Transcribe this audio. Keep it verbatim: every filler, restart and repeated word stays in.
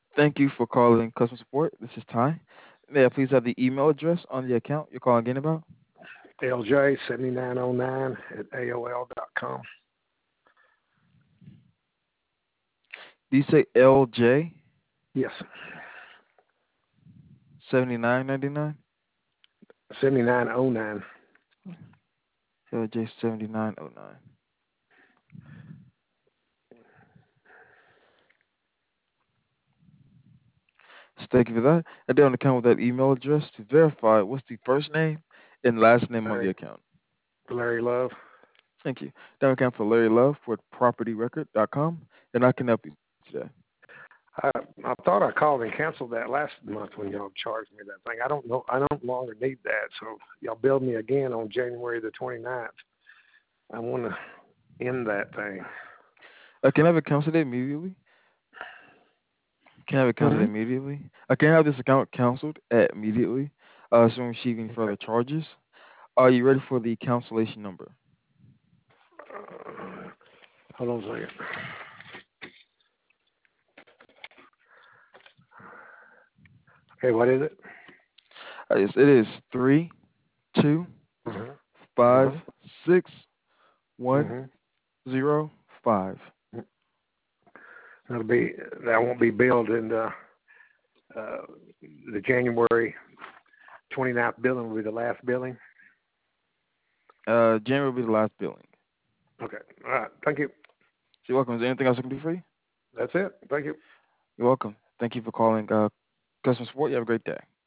Thank you for calling customer support. This is Ty. May I please have the email address on the account you're calling in about? L J seventy nine oh nine at A O L dot com. Do you say L J Yes, seventy-nine ninety-nine? seventy nine oh nine. L J seventy-nine oh nine. So thank you for that. And then on the account with that email address to verify what's the first name and last name on the Larry, account. Larry Love. Thank you. Then account for Larry Love for property record dot com, and I can help you today. I I thought I called and canceled that last month when y'all charged me that thing. I don't know. I don't longer need that. So y'all billed me again on January the twenty-ninth. I want to end that thing. I can have it canceled immediately. Can have it canceled Mm-hmm. immediately. I can have this account canceled at immediately. Uh, so receiving Okay. further charges. Are you ready for the cancellation number? Uh, hold on a second. Okay, what is it? Uh, yes, it is three two Mm-hmm. five Mm-hmm. six one Mm-hmm. zero five. That'll be that won't be billed in the uh, the January twenty-ninth billing will be the last billing. Uh, January will be the last billing. Okay. All right. Thank you. So you're welcome. Is there anything else I can do for you? That's it. Thank you. You're welcome. Thank you for calling uh, customer support. You have a great day.